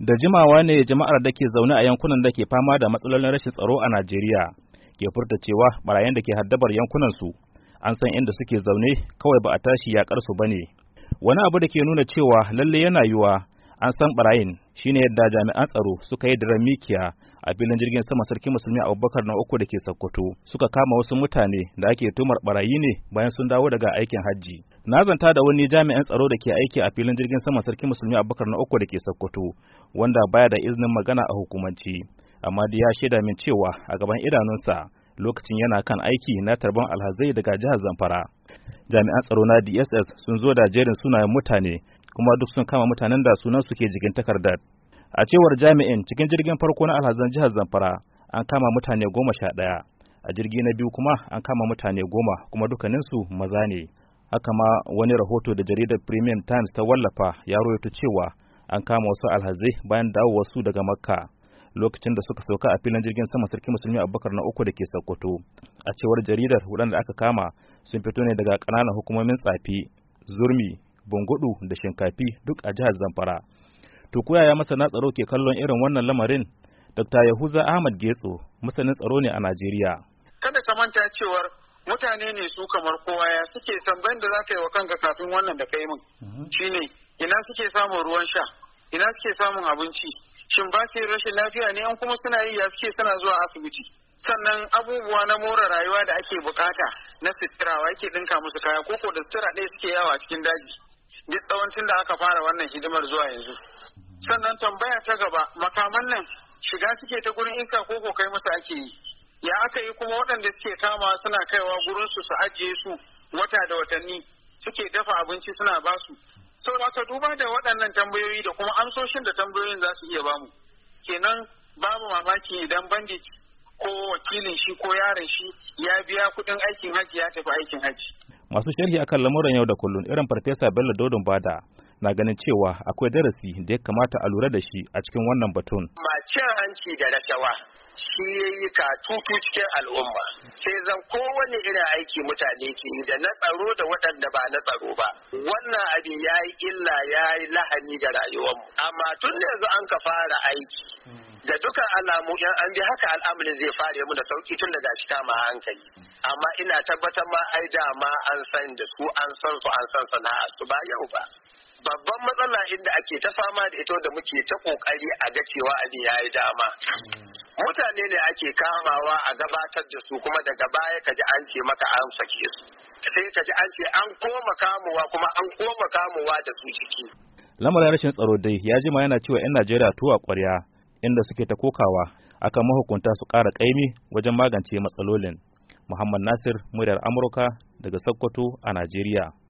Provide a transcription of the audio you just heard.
Da jimawa ne jama'ar da ke zaune a yankunan da ke fama da matsalolin rashin tsaro a Najeriya ke furta cewa barayin da ke haddabar yankunansu an san inda suke zaune kawai ba a tashi yakar su bane. Wani abu da ke nuna cewa lalle yana yiwa an san barayin shine yadda jami'an tsaro suka yi diran mikiya a filin jirgin sama Sarki Musulmi Abubakar na uku da ke Sokoto suka kama wasu mutane da ake tumar barayi ne bayan sun dawo daga aikin hajji. Na zanta da wani jami'an tsaro da ke aiki a filin jirgin sama Sarki Musulmi Abubakar na uku da ke Sokoto wanda baya da izinin magana a hukumanci, amma da ya shaida min cewa a gaban idanunsa lokacin yana kan aiki na tarban alhazai daga jihar Zamfara. Jami'an tsaro na DSS sun zo da jerin sunayen mutane kuma duk sun kama mutanen da sunan su ke jikin takardar. A cewar jami'in, cikin jirgin farko na alhazan jihar Zamfara an kama mutane 11, a jirgi na biyu kuma an kama mutane 10 kuma dukkaninsu maza ne. Haka ma wani rahoto da jaridar Premium Times ta wallafa ya rawaito cewa an kama wasu alhazai bayan dawowarsu daga Makka lokacin da suka sauka a filin jirgin sama Sarki Musulmi Abubakar na uku da ke Sokoto. A cewar jaridar, waɗanda aka kama sun fito ne daga ƙananan hukumomin Tsafi, Zurmi, Bungudu da Shinkafi duk a jihar Zamfara. To ko yaya masana tsaro ke kallon irin wannan lamarin? Dr. Yahuza Ahmad Getso, masanin tsaro ne a Najeriya. Kada ka manta cewar mutane ne su kamar kowa, ya suke tambayin da zaka yi wa kanka kafin wannan da kai min. Shine ina suke samun ruwan sha, ina suke samun abinci, shin ba su rashin lafiya ne, an kuma suna yi ya suke suna zuwa asibiti. Sannan abubuwa na more rayuwa da ake bukata na sitirawa yake dinka musu kaya, koko da sitira ɗaya suke yawa a cikin daji duk tsawancin da aka fara wannan hidimar zuwa yanzu. Sannan tambaya ta gaba, makaman nan shiga suke ta gurin iska koko kai musu ake yi, ya aka yi kuma waɗanda suke kama suna kaiwa gurin su ajiye su wata da watanni, suke dafa abinci suna basu. Saboda aka duba da waɗannan tambayoyi da kuma amsoshin da tambayoyin za su iya bamu, kenan babu mamaki idan bandit ko wakilin shi ko yaron shi ya biya kuɗin aikin haji ya tafi aikin haji. Masu sharhi akan lamuran yau da kullum irin Farfesa Bello Dodon Bada na ganin cewa akwai darasi da ya kamata a lura da shi a cikin wannan batun. Cin hanci da rashawa shi ya yi katutu cikin al'umma, sai zan kowane irin aiki mutane ke yi da na tsaro da waɗanda ba na tsaro ba. Wannan abin ya yi illa, ya yi lahani ga rayuwarmu, amma tun da yanzu an ka fara aiki da dukkan alamu in an bi haka al'amarin zai fara mu da sauki tun daga shi kama hankali. Amma ina tabbatar ma ai dama an san da su, an san su, an san sana'a su ba yau ba. Babban matsala inda ake ta fama da ito da muke ta kokari a ga cewa abin ya yi dama. Mutane ne ake kamawa a gabatar da su kuma daga baya kaji an ce maka an sake su. Sai kaji an ce an koma kamuwa kuma an koma kamuwa da su ciki. Lamarin rashin tsaro dai ya jima yana cewa 'yan Najeriya tuwa ƙwarya, inda suke ta kokawa akan mahukunta su ƙara ƙaimi wajen magance matsalolin. Muhammad Nasir, muryar Amurka daga Sokoto a Najeriya.